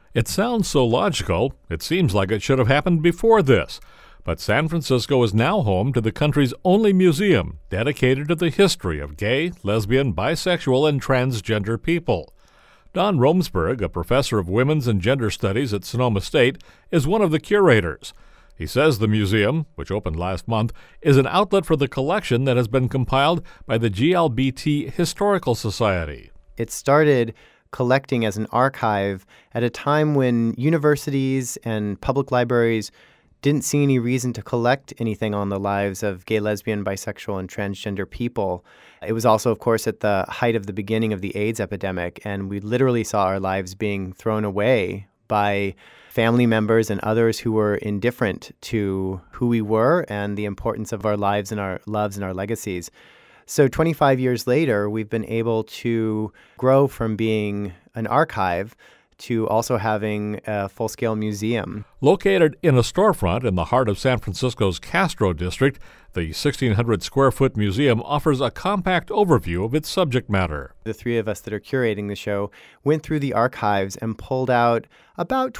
It sounds so logical, it seems like it should have happened before this. But San Francisco is now home to the country's only museum dedicated to the history of gay, lesbian, bisexual, and transgender people. Don Romsberg, a professor of women's and gender studies at Sonoma State, is one of the curators. He says the museum, which opened last month, is an outlet for the collection that has been compiled by the GLBT Historical Society. It started collecting as an archive at a time when universities and public libraries didn't see any reason to collect anything on the lives of gay, lesbian, bisexual, and transgender people. It was also, of course, at the height of the beginning of the AIDS epidemic, and we literally saw our lives being thrown away by family members and others who were indifferent to who we were and the importance of our lives and our loves and our legacies. So 25 years later, we've been able to grow from being an archive to also having a full-scale museum. Located in a storefront in the heart of San Francisco's Castro district, the 1,600-square-foot museum offers a compact overview of its subject matter. The three of us that are curating the show went through the archives and pulled out about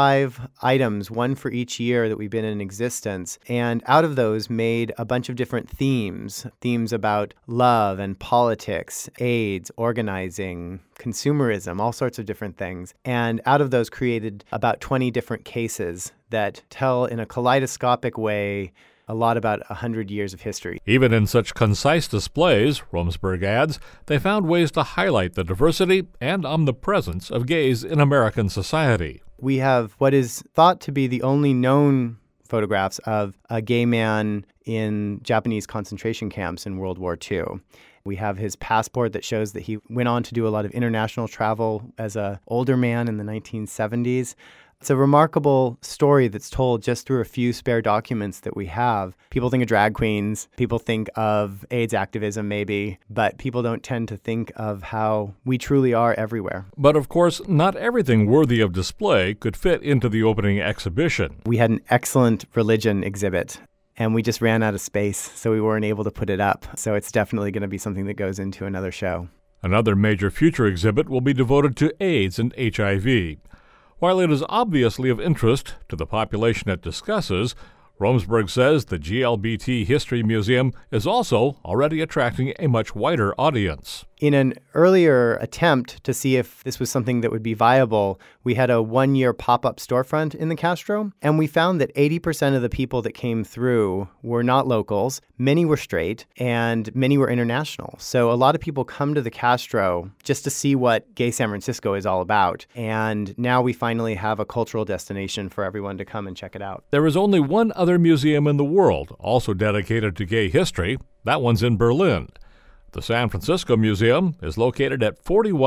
25 items, one for each year that we've been in existence, and out of those made a bunch of different themes about love and politics, AIDS, organizing, consumerism, all sorts of different things. And out of those created about 20 different cases that tell in a kaleidoscopic way a lot about 100 years of history. Even in such concise displays, Romsberg adds, they found ways to highlight the diversity and omnipresence of gays in American society. We have what is thought to be the only known photographs of a gay man in Japanese concentration camps in World War II. We have his passport that shows that he went on to do a lot of international travel as an older man in the 1970s. It's a remarkable story that's told just through a few spare documents that we have. People think of drag queens, people think of AIDS activism maybe, but people don't tend to think of how we truly are everywhere. But of course, not everything worthy of display could fit into the opening exhibition. We had an excellent religion exhibit, and we just ran out of space, so we weren't able to put it up. So it's definitely going to be something that goes into another show. Another major future exhibit will be devoted to AIDS and HIV. While it is obviously of interest to the population it discusses, Romsberg says the GLBT History Museum is also already attracting a much wider audience. In an earlier attempt to see if this was something that would be viable, we had a one-year pop-up storefront in the Castro, and we found that 80% of the people that came through were not locals, many were straight, and many were international. So a lot of people come to the Castro just to see what gay San Francisco is all about, and now we finally have a cultural destination for everyone to come and check it out. There is only one other museum in the world also dedicated to gay history. That one's in Berlin. The San Francisco Museum is located at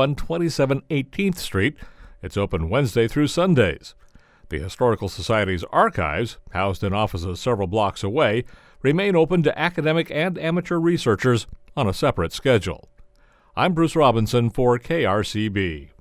4127 18th Street. It's open Wednesday through Sundays. The Historical Society's archives, housed in offices several blocks away, remain open to academic and amateur researchers on a separate schedule. I'm Bruce Robinson for KRCB.